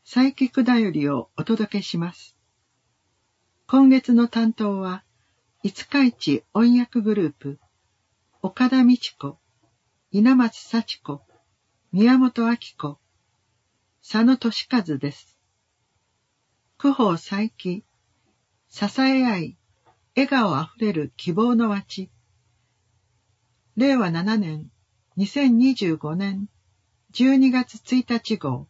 サイキックだよりをお届けします。今月の担当は、五日市音訳グループ、岡田美智子、稲松幸子、宮本明子、佐野俊和です。九宝佐伯、支え合い、笑顔あふれる希望の街。令和7年、2025年、12月1日号。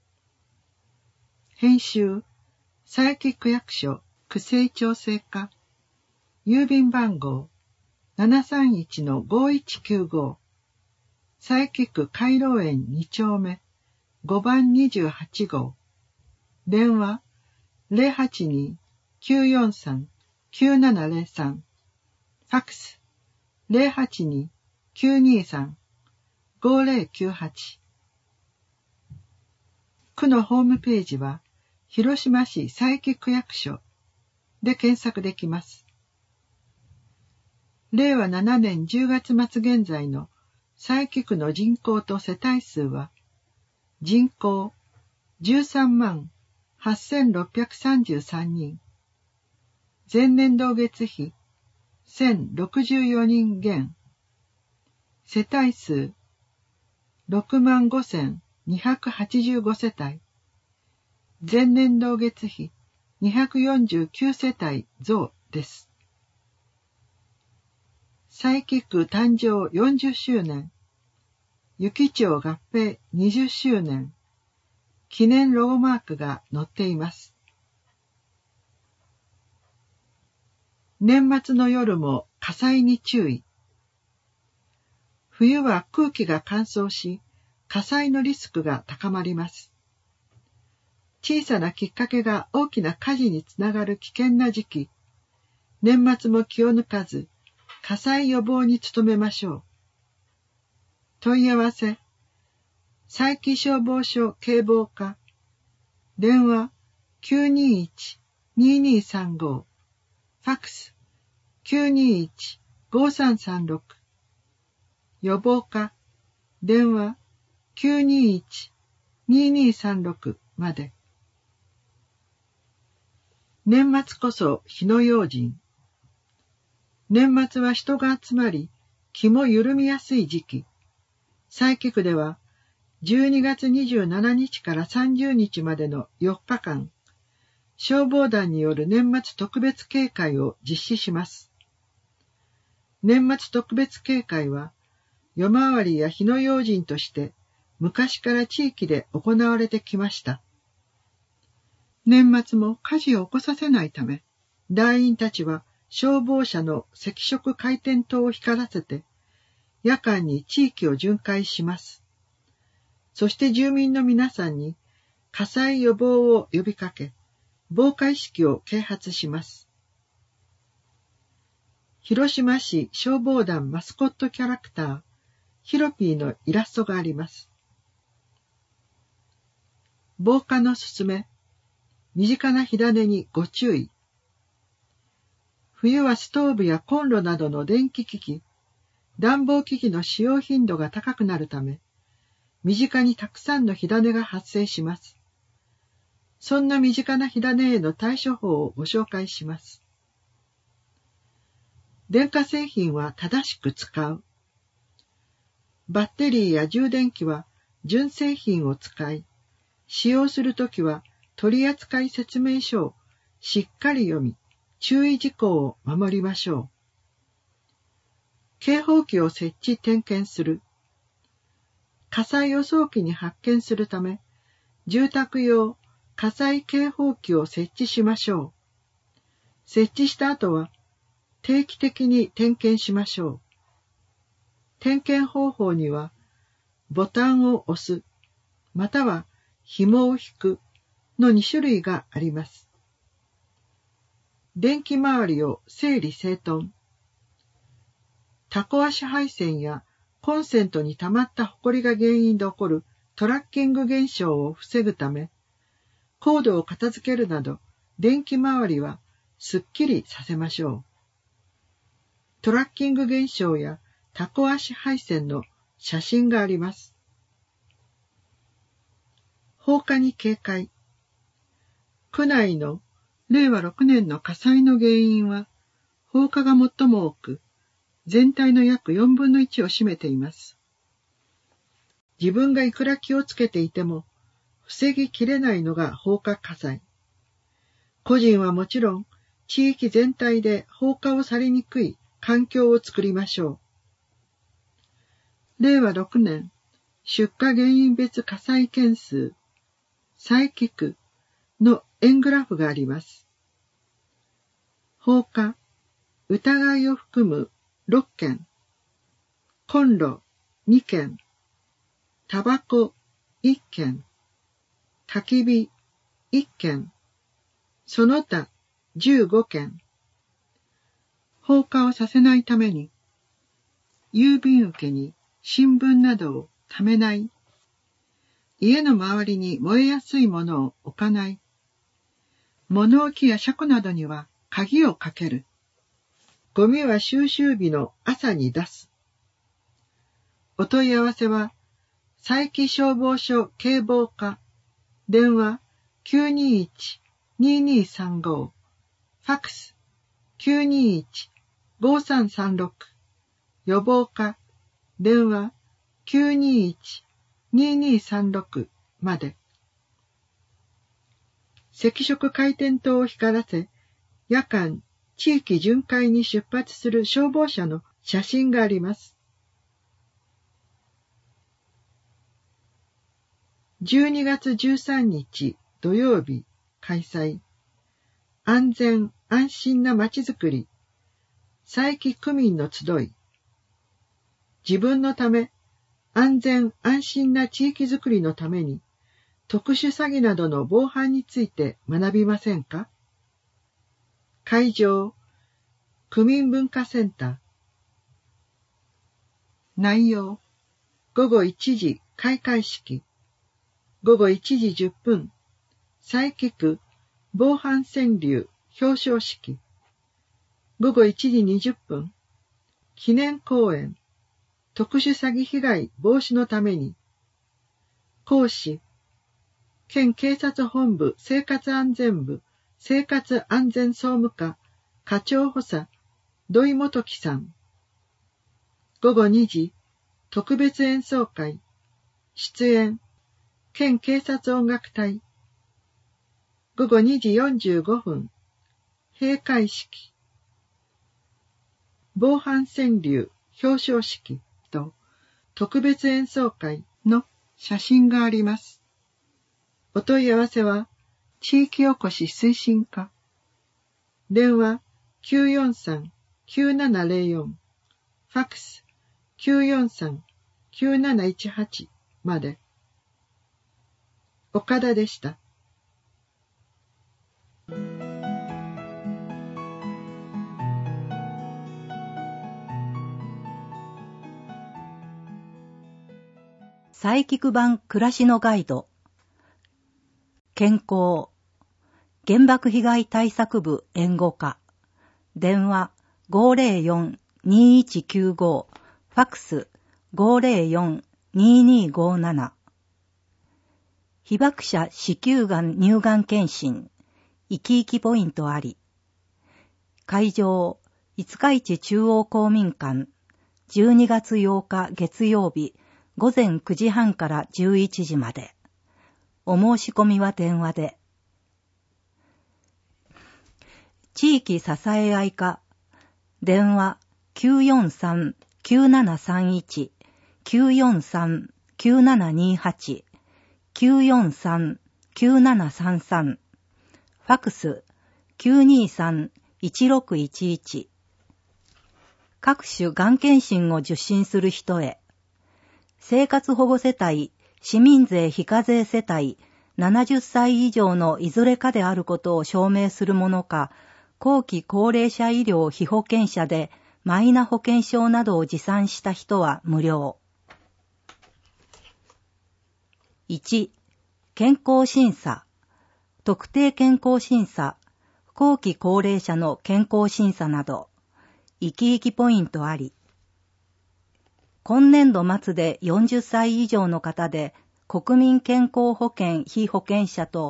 編集、佐伯区役所区政調整課。郵便番号、731-5195。佐伯区回廊園2丁目、5番28号。電話、082-943-9703。ファックス、082-923-5098。区のホームページは、広島市佐伯区役所で検索できます。令和7年10月末現在の佐伯区の人口と世帯数は、人口138633人、前年同月比1064人減、世帯数65285世帯、前年同月比249世帯増です。佐伯区誕生40周年、湯来町合併20周年、記念ロゴマークが載っています。年末の夜も火災に注意。冬は空気が乾燥し、火災のリスクが高まります。小さなきっかけが大きな火事につながる危険な時期、年末も気を抜かず、火災予防に努めましょう。問い合わせ、佐伯消防署警防課、電話921-2235、ファックス921-5336、予防課、電話921-2236まで。年末こそ火の用心。年末は人が集まり、気も緩みやすい時期。佐伯区では、12月27日から30日までの4日間、消防団による年末特別警戒を実施します。年末特別警戒は、夜回りや火の用心として、昔から地域で行われてきました。年末も火事を起こさせないため、団員たちは消防車の赤色回転灯を光らせて、夜間に地域を巡回します。そして住民の皆さんに火災予防を呼びかけ、防火意識を啓発します。広島市消防団マスコットキャラクター、ヒロピーのイラストがあります。防火のすすめ、身近な火種にご注意。冬はストーブやコンロなどの電気機器、暖房機器の使用頻度が高くなるため、身近にたくさんの火種が発生します。そんな身近な火種への対処法をご紹介します。電化製品は正しく使う。バッテリーや充電器は純正品を使い、使用するときは取扱説明書をしっかり読み、注意事項を守りましょう。警報器を設置点検する。火災を早期に発見するため、住宅用火災警報器を設置しましょう。設置した後は定期的に点検しましょう。点検方法には、ボタンを押す、または紐を引くの2種類があります。電気周りを整理整頓。タコ足配線やコンセントに溜まったホコリが原因で起こるトラッキング現象を防ぐため、コードを片付けるなど、電気周りはすっきりさせましょう。トラッキング現象やタコ足配線の写真があります。放火に警戒。 区内の令和6年の火災の原因は、放火が最も多く、全体の約4分の1を占めています。自分がいくら気をつけていても、防ぎきれないのが放火火災。個人はもちろん、地域全体で放火をされにくい環境を作りましょう。令和6年、出火原因別火災件数、佐伯区の円グラフがあります。放火、疑いを含む6件、コンロ2件、タバコ1件、焚き火1件、その他15件。放火をさせないために、郵便受けに新聞などをためない、家の周りに燃えやすいものを置かない、物置や車庫などには鍵をかける、ゴミは収集日の朝に出す。お問い合わせは、佐伯消防署警防課、電話 921-2235、ファックス 921-5336、予防課、電話 921-2236 まで。赤色回転灯を光らせ、夜間、地域巡回に出発する消防車の写真があります。12月13日土曜日開催。安全安心なまちづくり。佐伯区民の集い。自分のため、安全安心な地域づくりのために、特殊詐欺などの防犯について学びませんか？会場、区民文化センター。内容、午後1時開会式。午後1時10分、佐伯区防犯川柳表彰式。午後1時20分、記念講演、特殊詐欺被害防止のために。講師、県警察本部生活安全部生活安全総務課課長補佐、土井元樹さん。午後2時、特別演奏会。出演、県警察音楽隊。午後2時45分、閉会式。防犯川柳表彰式と特別演奏会の写真があります。お問い合わせは、地域おこし推進課。電話 943-9704、ファックス 943-9718 まで。岡田でした。 佐伯区版暮らしのガイド。健康。原爆被害対策部援護課。電話 504-2195、ファックス 504-2257。被爆者子宮がん乳がん検診。生き生きポイントあり。会場、五日市中央公民館。12月8日月曜日、午前9時半から11時まで。お申し込みは電話で。地域支え合い課。電話 943-9731、943-9728、943-9733。ファックス 923-1611。各種がん検診を受診する人へ。生活保護世帯、市民税非課税世帯、70歳以上のいずれかであることを証明するものか、後期高齢者医療被保険者でマイナ保険証などを持参した人は無料。1、健康審査。特定健康審査、後期高齢者の健康審査など、生き生きポイントあり。今年度末で40歳以上の方で、国民健康保険被保険者と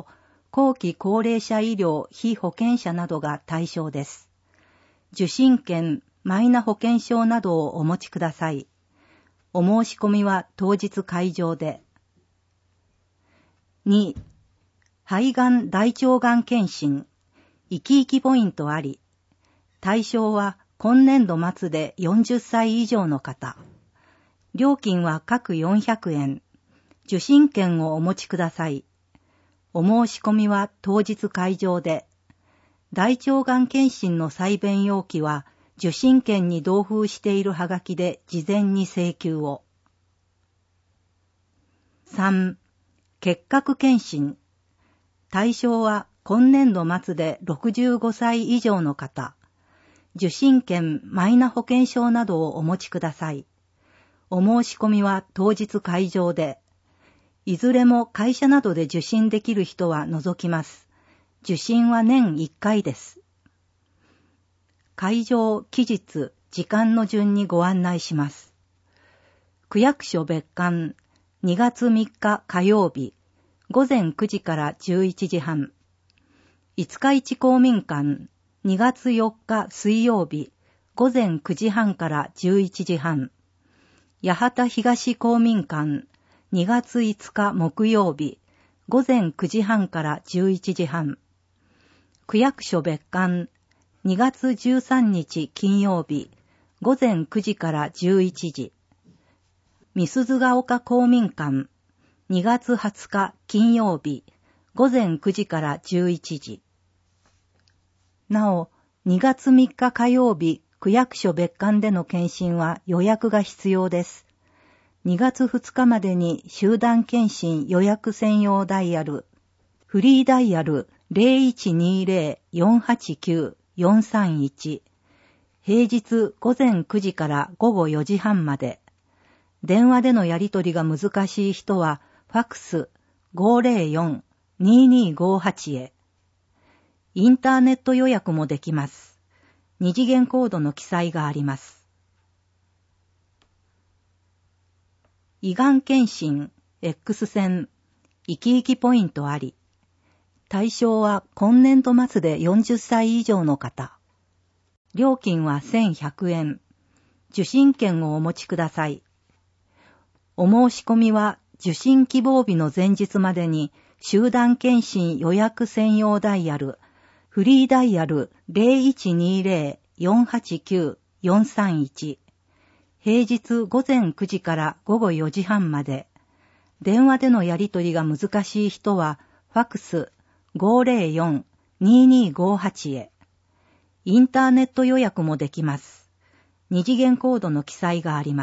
後期高齢者医療被保険者などが対象です。受診券、マイナ保険証などをお持ちください。お申し込みは当日会場で。2、肺がん大腸がん検診、生き生きポイントあり。対象は今年度末で40歳以上の方。料金は各400円。受診券をお持ちください。お申し込みは当日会場で。大腸がん検診の採便要記は受診券に同封しているはがきで事前に請求を。3、結核検診。対象は今年度末で65歳以上の方。受診券、マイナ保険証などをお持ちください。お申し込みは当日会場で。いずれも会社などで受診できる人は除きます。受診は年1回です。会場、期日、時間の順にご案内します。区役所別館、2月3日火曜日、午前9時から11時半。五日市公民館、2月4日水曜日、午前9時半から11時半。八幡東公民館、2月5日木曜日、午前9時半から11時半。区役所別館、2月13日金曜日、午前9時から11時。美鈴ヶ丘公民館、2月20日金曜日、午前9時から11時。なお、2月3日火曜日、区役所別館での検診は予約が必要です。2月2日までに集団検診予約専用ダイヤル、フリーダイヤル 0120-489-431、平日午前9時から午後4時半まで。電話でのやり取りが難しい人は、ファクス 504-2258 へ。インターネット予約もできます。二次元コードの記載があります。胃がん検診、X 線、生き生きポイントあり。対象は今年度末で40歳以上の方。料金は1100円。受診券をお持ちください。お申し込みは受診希望日の前日までに集団検診予約専用ダイヤル、フリーダイヤル 0120-489-431、平日午前9時から午後4時半まで。電話でのやり取りが難しい人は、ファクス 504-2258 へ。インターネット予約もできます。二次元コードの記載があります。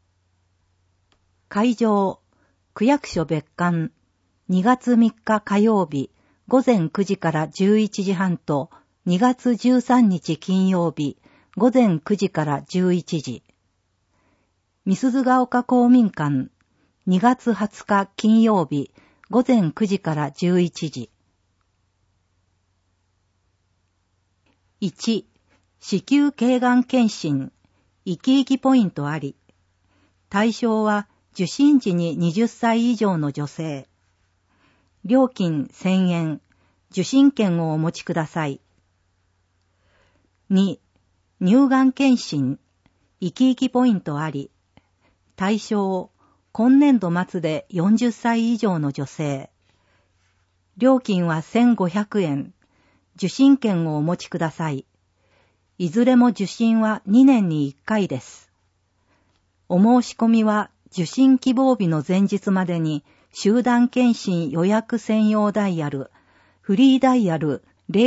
会場、区役所別館、2月3日火曜日、午前9時から11時半と、2月13日金曜日、午前9時から11時。美鈴ヶ丘公民館、2月20日金曜日、午前9時から11時。1、子宮頸がん検診、生き生きポイントあり。対象は受診時に20歳以上の女性。料金1000円。受診券をお持ちください。2、乳がん検診、生き生きポイントあり。対象、今年度末で40歳以上の女性。料金は1500円。受診券をお持ちください。いずれも受診は2年に1回です。お申し込みは受診希望日の前日までに集団検診予約専用ダイヤル、フリーダイヤル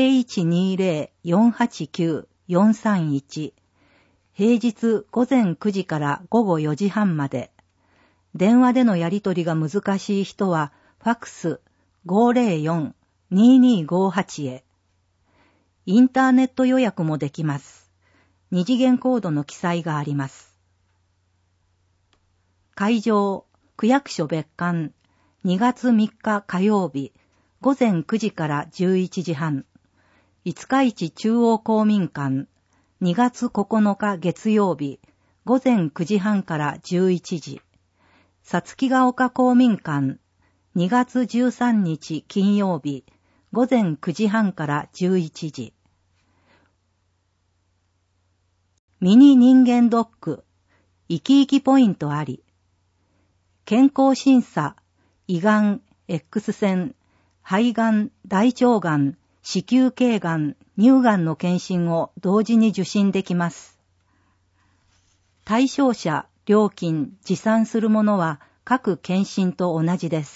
0120-489-431、平日午前9時から午後4時半まで。電話でのやり取りが難しい人は、ファクス 504-2258 へ。インターネット予約もできます。二次元コードの記載があります。会場、区役所別館、2月3日火曜日、午前9時から11時半。五日市中央公民館、2月9日月曜日、午前9時半から11時。さつきが丘公民館、 2月13日金曜日午前9時半から11時。ミニ人間ドック、生き生きポイントあり。健康審査、胃がん、X 線、肺がん、大腸がん、子宮頸がん、乳がんの検診を同時に受診できます。対象者、料金、持参するものは各検診と同じです。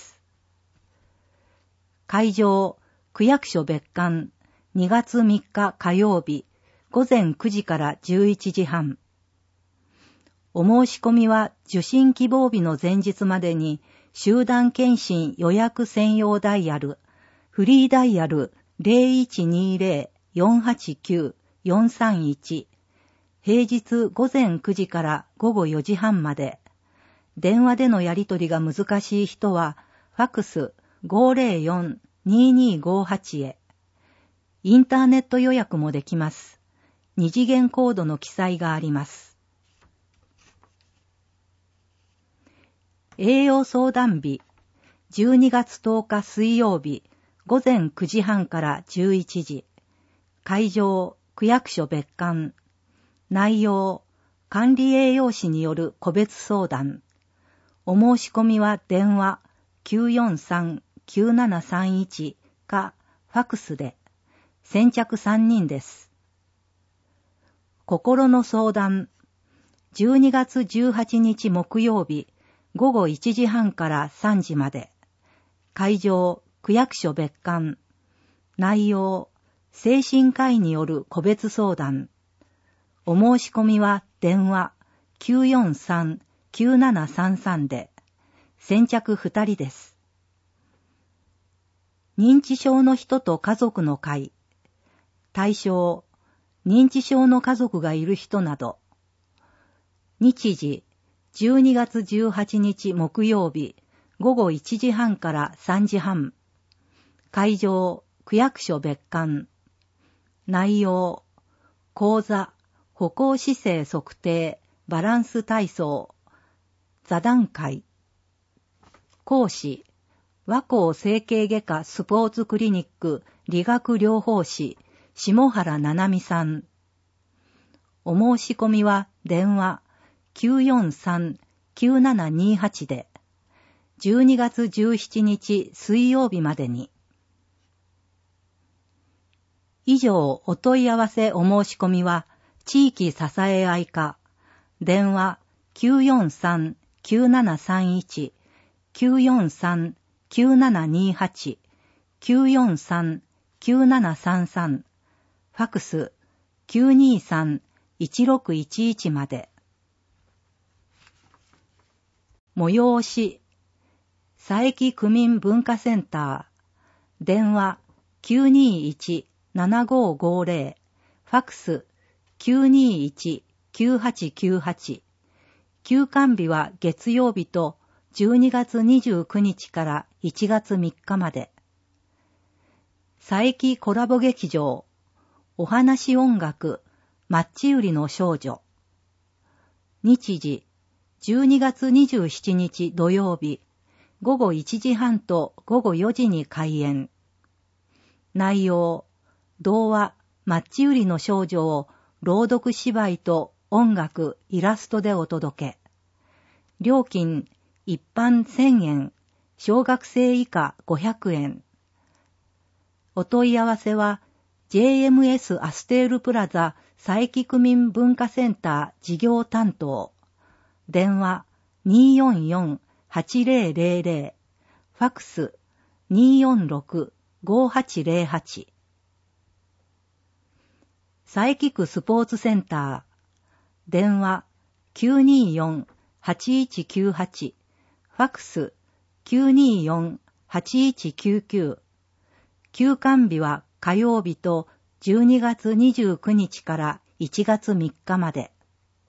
会場、区役所別館、2月3日火曜日、午前9時から11時半。お申し込みは受診希望日の前日までに集団検診予約専用ダイヤル、フリーダイヤル 0120-489-431、平日午前9時から午後4時半まで、電話でのやり取りが難しい人は、ファックス 504-2258 へ。インターネット予約もできます。2次元コードの記載があります。栄養相談日、12月10日水曜日、午前9時半から11時。会場、区役所別館。内容、管理栄養士による個別相談。お申し込みは電話 943-9731 かファクスで。先着3人です。心の相談。12月18日木曜日、午後1時半から3時まで。会場、区役所別館。内容、精神科医による個別相談。お申し込みは電話 943-9733 で。先着2人です。認知症の人と家族の会。対象、認知症の家族がいる人など。日時、12月18日木曜日、午後1時半から3時半。会場、区役所別館。内容、講座、歩行姿勢測定、バランス体操、座談会。講師、和光整形外科スポーツクリニック理学療法士、下原七海さん。お申し込みは電話 943-9728 で、12月17日水曜日までに。以上、お問い合わせお申し込みは、地域支え合い課、電話 943-9731、943-9728、943-9733、ファクス 923-1611 まで。催し、佐伯区民文化センター、電話 921-7550、ファクス 921-9898、休館日は月曜日と12月29日から1月3日まで。佐伯コラボ劇場、お話音楽、マッチ売りの少女。日時、12月27日土曜日、午後1時半と午後4時に開演。内容、童話、マッチ売りの少女を朗読芝居と音楽、イラストでお届け。料金、一般1000円、小学生以下500円。お問い合わせは、JMS アステールプラザ佐伯区民文化センター事業担当。電話 244-8000、ファクス 246-5808。佐伯区スポーツセンター。電話 924-8198、ファクス 924-8199。休館日は火曜日と12月29日から1月3日まで。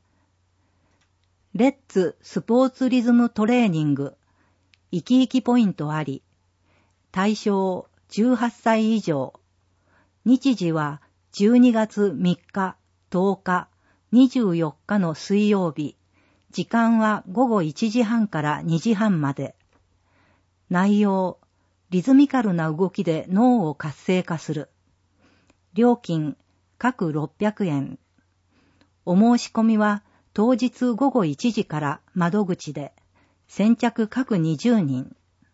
レッツスポーツリズムトレーニング、生き生きポイントあり。対象18歳以上。日時は12月3日、10日、24日の水曜日。時間は午後1時半から2時半まで。 内容、リズミカルな動きで脳を活性化する。料金、各600円。お申し込みは当日午後1時から窓口で、先着各20人。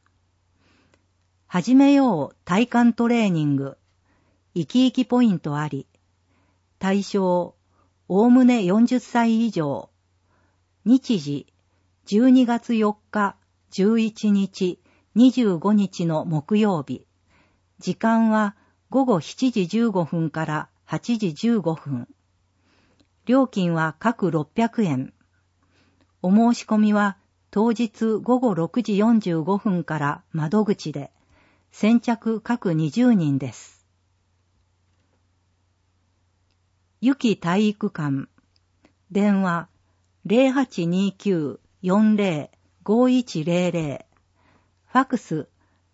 始めよう体幹トレーニング。生き生きポイントあり。対象、おおむね40歳以上。日時、12月4日、11日、25日の木曜日。時間は午後7時15分から8時15分。料金は各600円。お申し込みは当日午後6時45分から窓口で、先着各20人です。ゆき体育館。電話 0829-40-5100。ファックス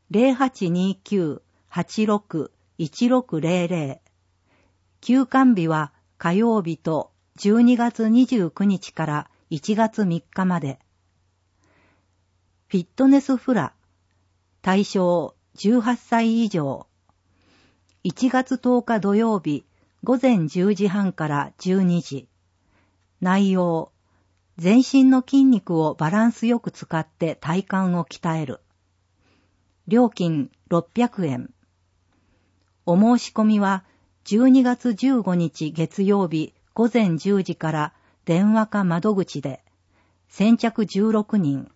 0829-86-1600。休館日は火曜日と12月29日から1月3日まで。フィットネスフラ。対象18歳以上。1月10日土曜日午前10時半から12時。内容、全身の筋肉をバランスよく使って体幹を鍛える。料金600円。お申し込みは12月15日月曜日午前10時から電話か窓口で、先着16人。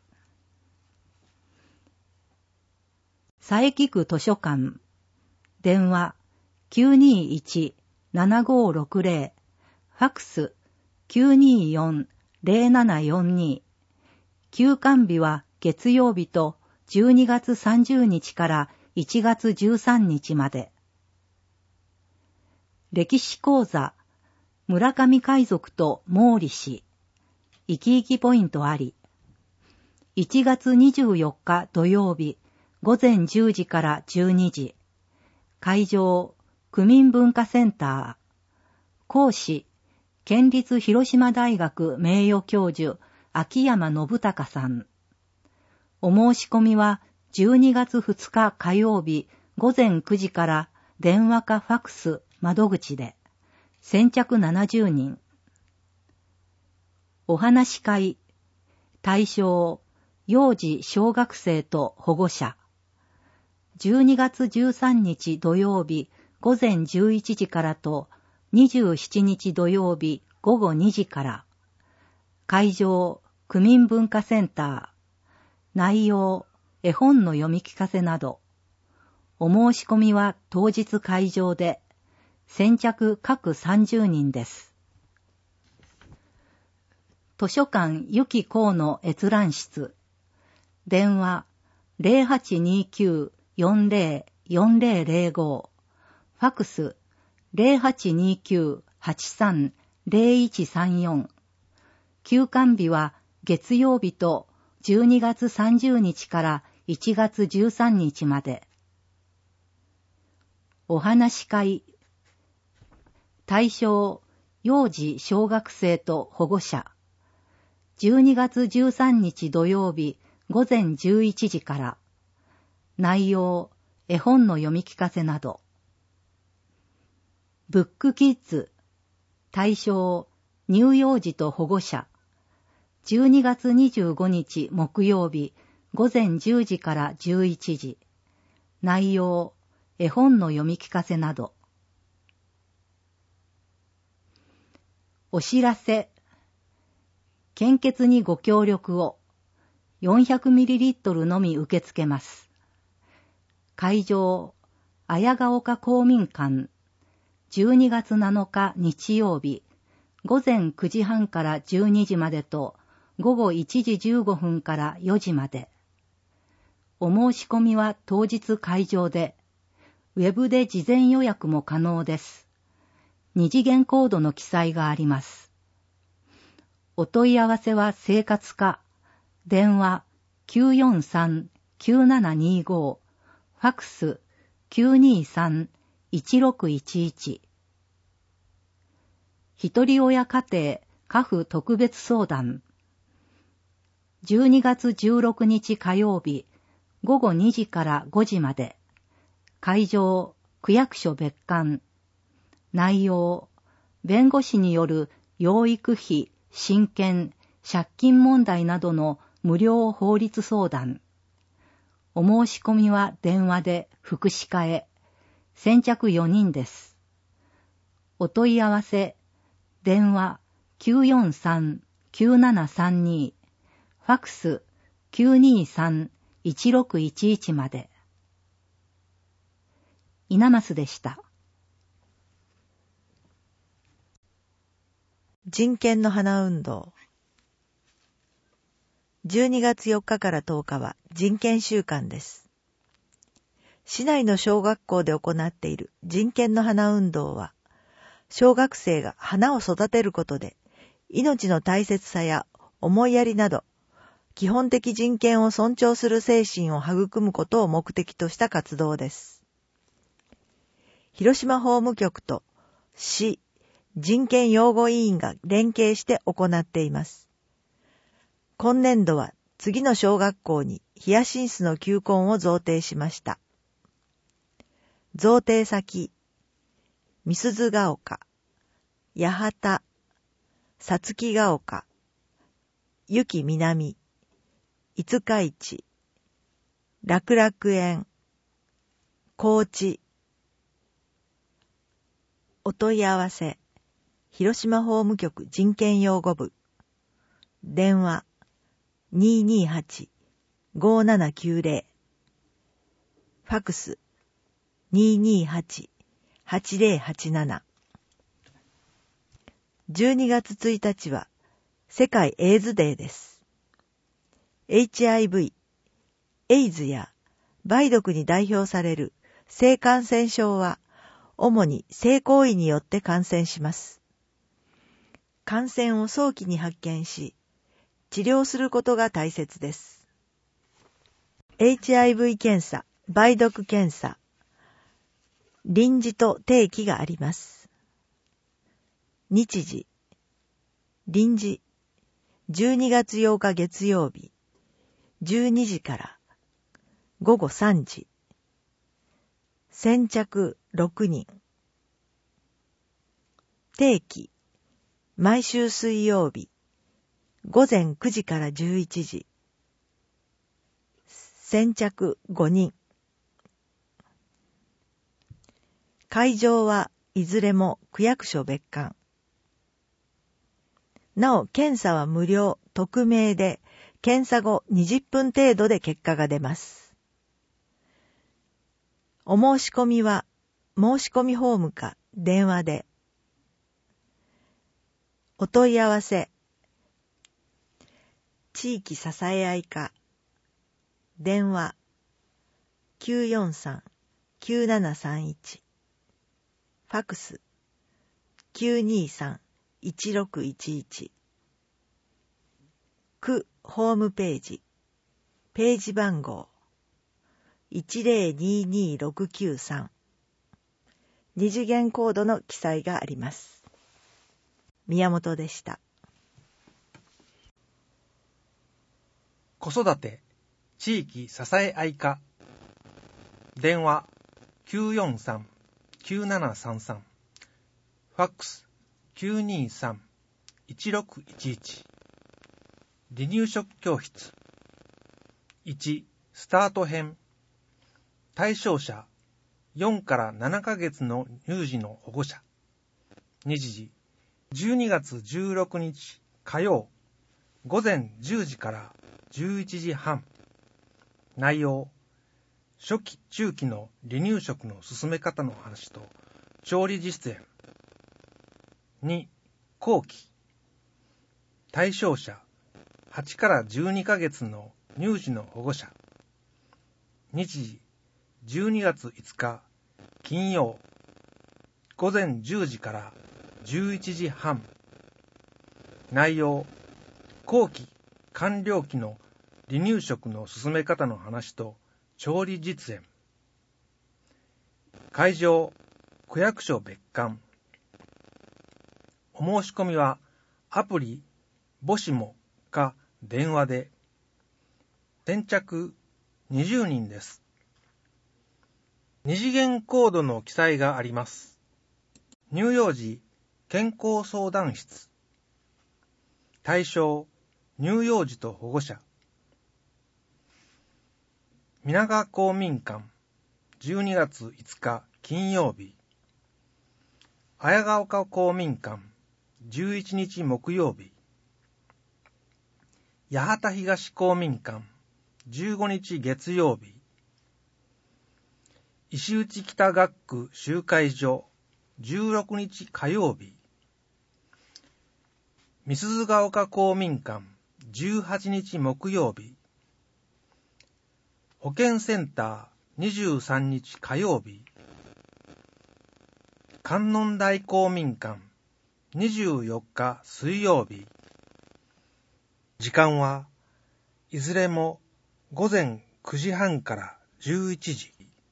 佐伯区図書館。電話 921-7560。ファックス 924-0742。休館日は月曜日と12月30日から1月13日まで。歴史講座、村上海賊と毛利氏。生き生きポイントあり。1月24日土曜日、午前10時から12時。会場、区民文化センター。講師、県立広島大学名誉教授、秋山信孝さん。お申し込みは12月2日火曜日午前9時から電話かファックス窓口で、先着70人。お話し会。対象、幼児小学生と保護者。12月13日土曜日午前11時からと27日土曜日午後2時から。会場、区民文化センター。内容、絵本の読み聞かせなど。お申し込みは当日会場で、先着各30人です。図書館ゆきこうの閲覧室。電話 0829-40-4005。ファックス 0829-83-0134。休館日は月曜日と12月30日から1月13日まで。お話し会。対象、幼児小学生と保護者。12月13日土曜日午前11時から。内容、絵本の読み聞かせなど。ブックキッズ。対象、乳幼児と保護者。12月25日木曜日午前10時から11時。内容、絵本の読み聞かせなど。お知らせ。献血にご協力を。400ml のみ受け付けます。会場、綾ヶ丘公民館。12月7日日曜日、午前9時半から12時までと、午後1時15分から4時まで。お申し込みは当日会場で、ウェブで事前予約も可能です。2次元コードの記載があります。お問い合わせは生活課、電話 943-9725、ファックス 923-1611。ひとり親家庭家父特別相談。12月16日火曜日午後2時から5時まで。会場、区役所別館。内容、弁護士による養育費、親権、借金問題などの無料法律相談。お申し込みは電話で福祉課へ。先着4人です。お問い合わせ、電話 943-9732、ファクス 923-1611 まで。稲増でした。 人権の花運動。12月4日から10日は人権週間です。市内の小学校で行っている人権の花運動は、小学生が花を育てることで、命の大切さや思いやりなど、基本的人権を尊重する精神を育むことを目的とした活動です。広島法務局と市人権擁護委員が連携して行っています。今年度は次の小学校にヒヤシンスの球根を贈呈しました。贈呈先、美鈴ヶ丘、八幡、さつきヶ丘、ゆき南、五日市、楽楽園、高知。お問い合わせ、広島法務局人権擁護部。電話、228-5790。ファクス、228-8087。12月1日は、世界エイズデーです。HIV、エイズや梅毒に代表される性感染症は、主に性行為によって感染します。感染を早期に発見し、治療することが大切です。HIV 検査、梅毒検査、臨時と定期があります。日時、臨時、12月8日月曜日、12時から午後3時、先着6人。定期、毎週水曜日、午前9時から11時。先着5人。会場はいずれも区役所別館。なお、検査は無料、匿名で、検査後20分程度で結果が出ます。お申し込みは、申し込みフォームか電話で。お問い合わせ、地域支え合い課、電話、943-9731、ファクス、923-1611、区ホームページ、ページ番号、1022693、二次元コードの記載があります。宮本でした。 子育て地域支え合い課、電話 943-9733、ファックス 923-1611、離乳食教室。1、スタート編。対象者、4から7ヶ月の乳児の保護者。日時、12月16日火曜、午前10時から11時半。内容、初期・中期の離乳食の進め方の話と調理実演。2、後期。対象者、8から12ヶ月の乳児の保護者。日時、12月5日金曜、午前10時から11時半。内容、後期・完了期の離乳食の進め方の話と調理実演。会場、区役所別館。お申し込みはアプリ母子もか電話で。先着 20人です。二次元コードの記載があります。乳幼児健康相談室。対象、乳幼児と保護者。皆川公民館、12月5日金曜日。綾ヶ丘公民館、11日木曜日。八幡東公民館、15日月曜日。石内北学区集会所、16日火曜日。美鈴ヶ丘公民館、18日木曜日。保健センター、23日火曜日。観音台公民館、24日水曜日。時間はいずれも午前9時半から11時。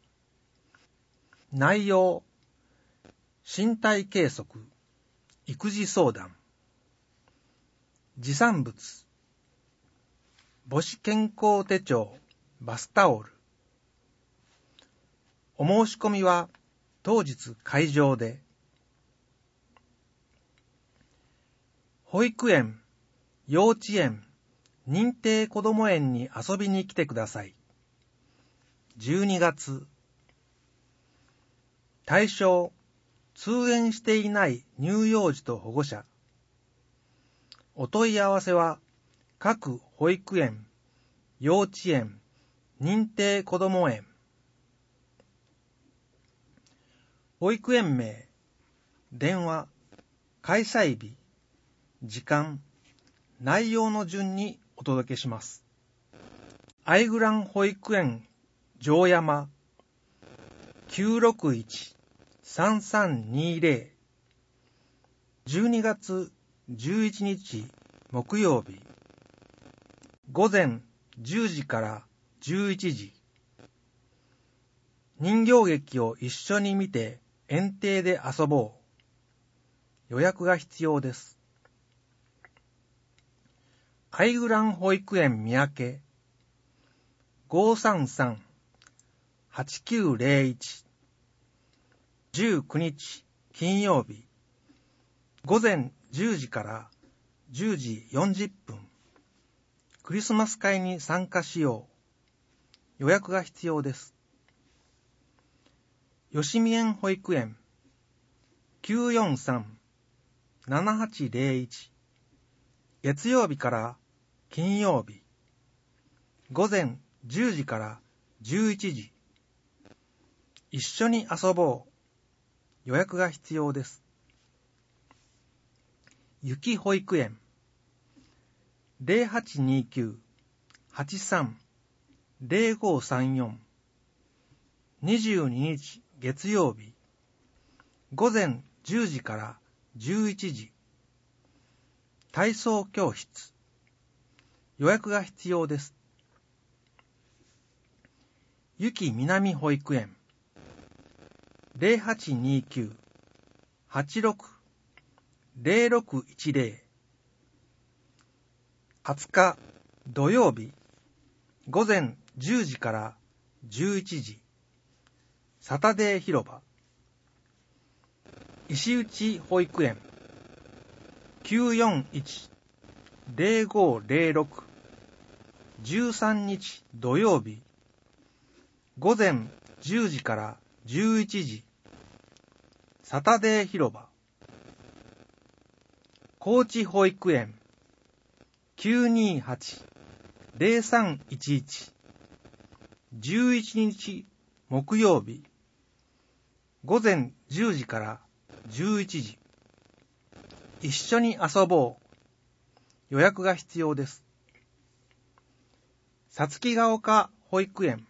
内容、身体計測、育児相談。持参物、母子健康手帳、バスタオル。お申し込みは当日会場で。保育園、幼稚園、認定こども園に遊びに来てください。12月。対象、通園していない乳幼児と保護者。お問い合わせは、各保育園、幼稚園、認定こども園。保育園名、電話、開催日、時間、内容の順にお届けします。アイグラン保育園城山 961-3320 12月11日木曜日午前10時から11時。人形劇を一緒に見て園庭で遊ぼう。予約が必要です。アイグラン保育園三宅 533-8901 19日金曜日午前10時から10時40分クリスマス会に参加しよう。予約が必要です。吉見園保育園 943-7801 月曜日から金曜日午前10時から11時。一緒に遊ぼう。予約が必要です。雪保育園 0829-83-0534 22日月曜日午前10時から11時。体操教室。予約が必要です。雪南保育園 0829-86-0610 20日土曜日午前10時から11時。サタデー広場。石内保育園 941-0506 13日土曜日午前10時から11時。サタデー広場。高知保育園 928-0311 11日木曜日午前10時から11時。一緒に遊ぼう。予約が必要です。さつきが丘保育園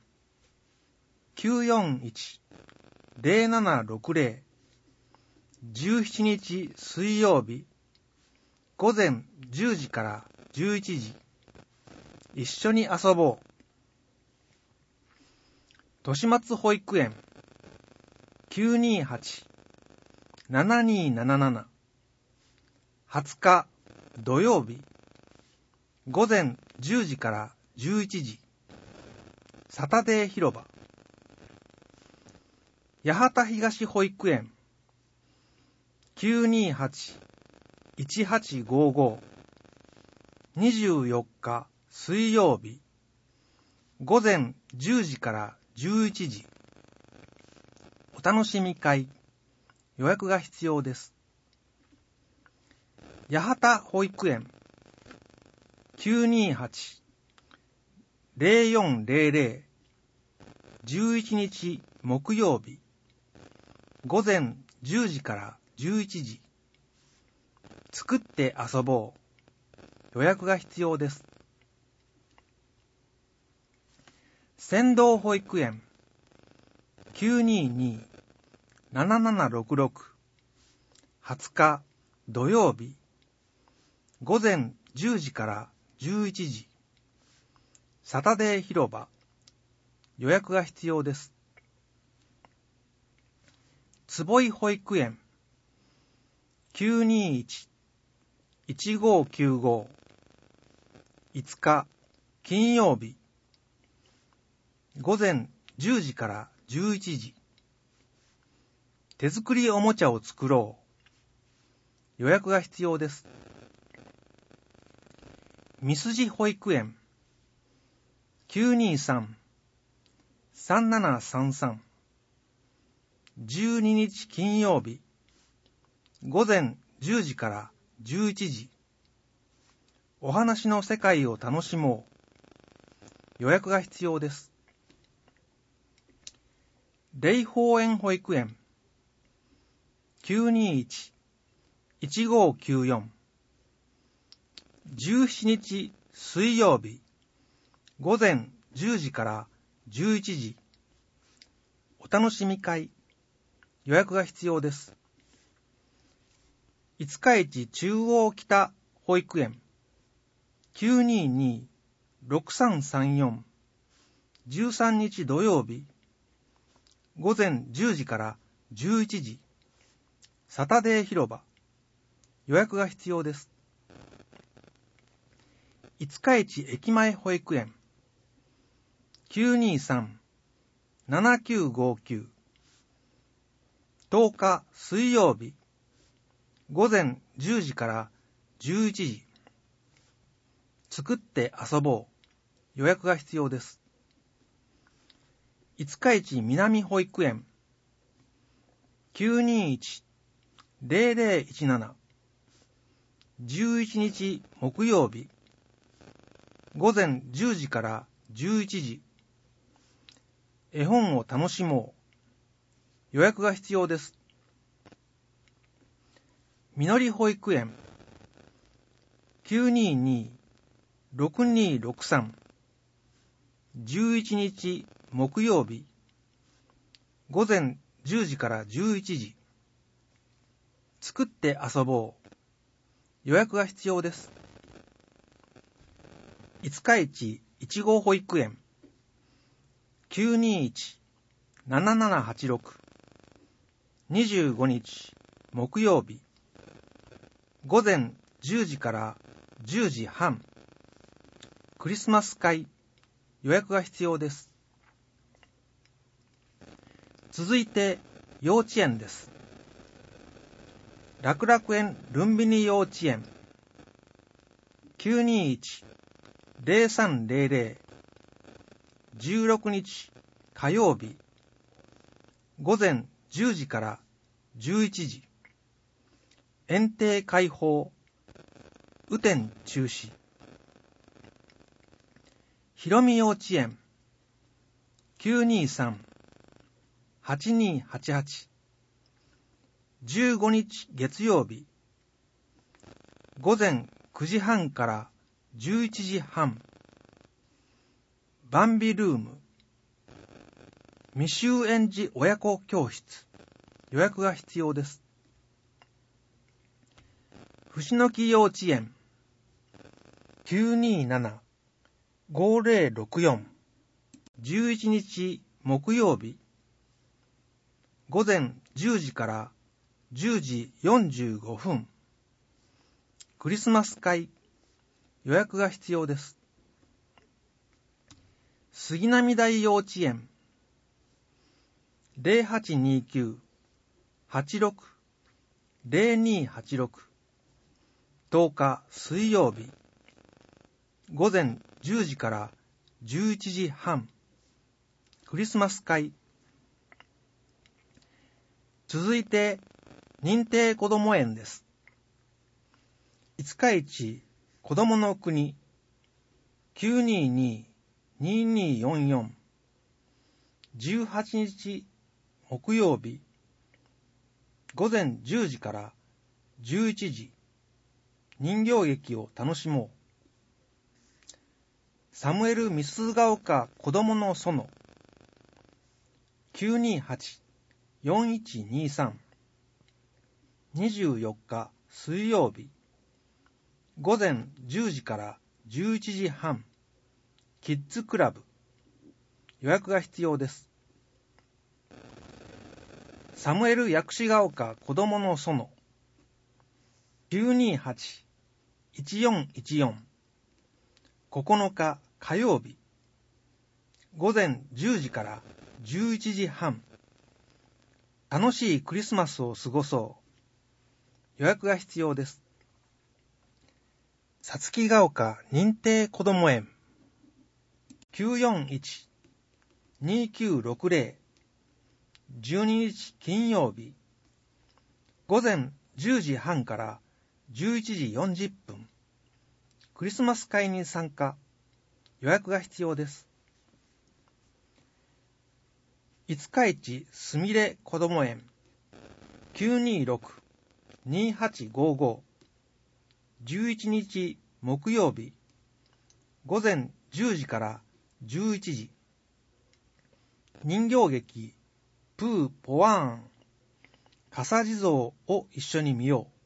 941-0760 17日水曜日午前10時から11時。一緒に遊ぼう。豊松保育園 928-7277 20日土曜日午前10時から11時。 サタデー広場。八幡東保育園 928-1855 24日水曜日午前10時から11時。お楽しみ会。予約が必要です。八幡保育園 928-0400 11日木曜日午前10時から11時。作って遊ぼう。予約が必要です。仙道保育園 922-7766 20日土曜日午前10時から11時。サタデー広場。予約が必要です。坪井保育園 921-1595 5日金曜日午前10時から11時。手作りおもちゃを作ろう。予約が必要です。三筋保育園 923-3733 12日金曜日午前10時から11時。お話の世界を楽しもう。予約が必要です。霊宝園保育園 921-1594 17日水曜日午前10時から11時。お楽しみ会。予約が必要です。五日市中央北保育園 922-6334 13日土曜日午前10時から11時。サタデー広場。予約が必要です。五日市駅前保育園 923-7959 10日水曜日午前10時から11時。作って遊ぼう。予約が必要です。五日市南保育園 921-0017 11日木曜日午前10時から11時。絵本を楽しもう。予約が必要です。みのり保育園 922-6263 11日木曜日午前10時から11時。作って遊ぼう。予約が必要です。五日市いちご保育園 921-7786 25日木曜日午前10時から10時半。クリスマス会。予約が必要です。続いて幼稚園です。楽楽園ルンビニ幼稚園 921-0300 16日火曜日午前10時から11時。園庭開放。雨天中止。ひろみ幼稚園 923-8288 15日月曜日午前9時半から11時半。バンビルーム。未就園児親子教室。予約が必要です。伏野木幼稚園 927-5064 11日木曜日午前10時から10時45分。クリスマス会。予約が必要です。 杉並台幼稚園 0829-86-0286 10日水曜日午前10時から11時半クリスマス会。続いて認定こども園です。五日市こどもの国 922-2244 18日木曜日午前10時から11時人形劇を楽しもう。サムエル・ミスガ丘こどもの園 928-4123 24日水曜日午前10時から11時半キッズクラブ。予約が必要です。サムエル薬師ヶ丘こどもの園 928-1414 9日火曜日午前10時から11時半楽しいクリスマスを過ごそう。予約が必要です。さつきが丘認定こども園 941-2960 12日金曜日午前10時半から11時40分クリスマス会に参加。予約が必要です。五日市すみれこども園 926-2855 11日木曜日午前10時から11時人形劇プーポワーン笠地蔵を一緒に見よう。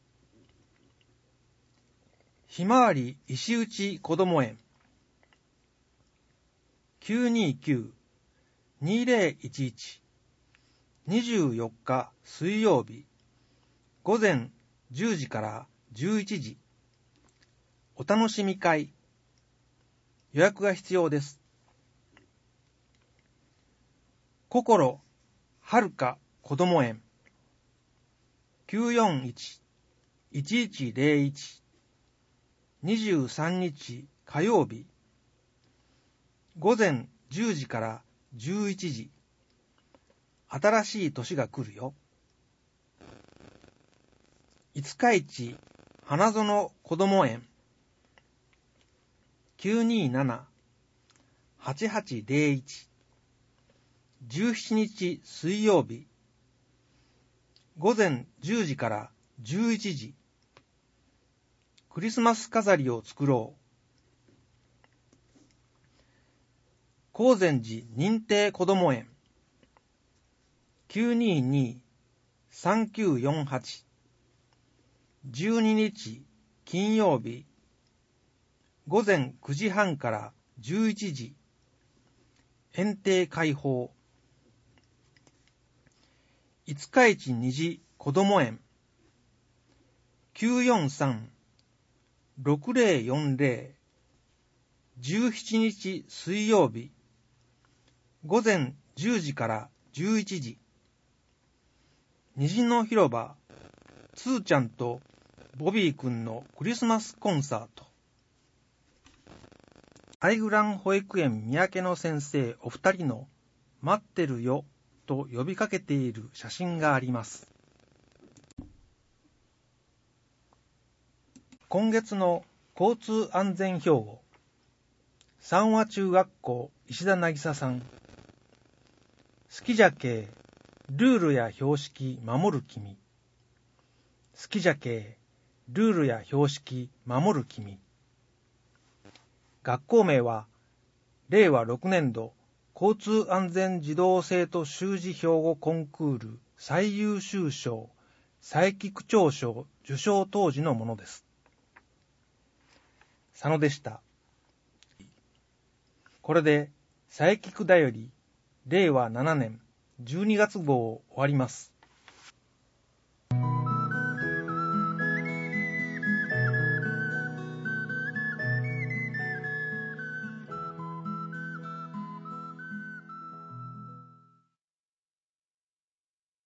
ひまわり石打こども園 929-2011 24日水曜日午前10時から11時お楽しみ会。予約が必要です。心はるかこども園 941-1101 23日火曜日午前10時から11時新しい年が来るよ。五日市花園こども園 927-8801 17日水曜日午前10時から11時クリスマス飾りを作ろう。高善寺認定こども園 922-3948 12日金曜日午前9時半から11時園庭開放。五日市虹こども園 943-6040 17日水曜日午前10時から11時虹の広場つーちゃんとボビーくんのクリスマスコンサート。アイグラン保育園三宅の先生お二人の待ってるよと呼びかけている写真があります。今月の交通安全標語三和中学校石田渚さん。好きじゃけルールや標識守る君。好きじゃけルールや標識守る君。学校名は令和6年度交通安全児童生徒習字標語コンクール最優秀賞佐伯区長賞受賞当時のものです。佐野でした。これで佐伯区だより令和7年12月号を終わります。